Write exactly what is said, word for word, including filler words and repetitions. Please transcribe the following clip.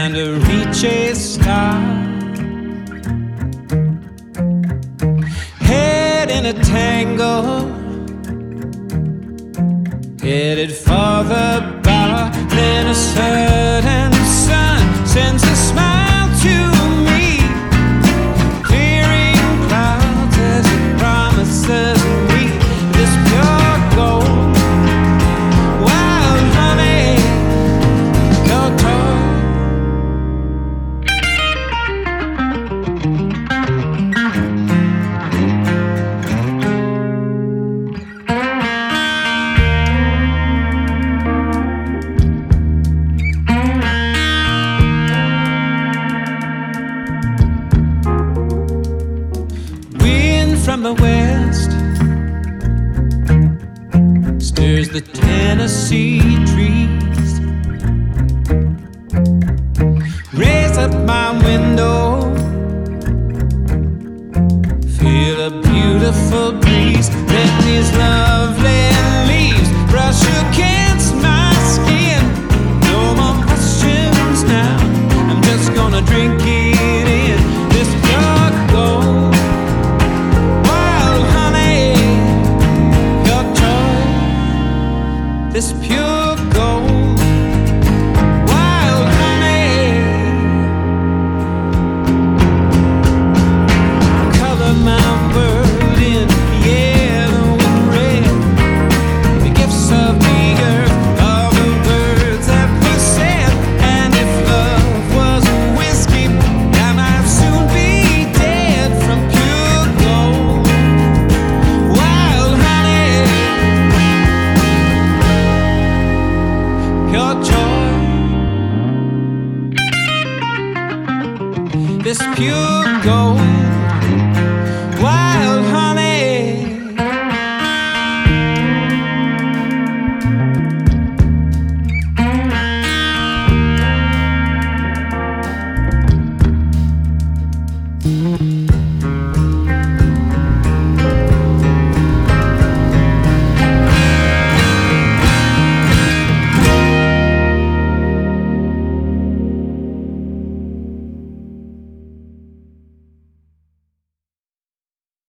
and to reach a star. Head in a tangle, headed for the bar. Then a certain sun sends a smile to me, clearing clouds as it promises me this pure gold. Wild honey, your toy. From the west stirs the Tennessee trees. Raise up my window, feel a beautiful breeze. Let these lovely leaves brush against my skin. No more questions now, I'm just gonna drink it in. This pure gold. This pure gold, wild honey. Color my world in yellow and red. The gifts of the earth are the words that we said. And if love was whiskey, I might soon be dead from pure gold, wild honey. Pure joy, this pure gold.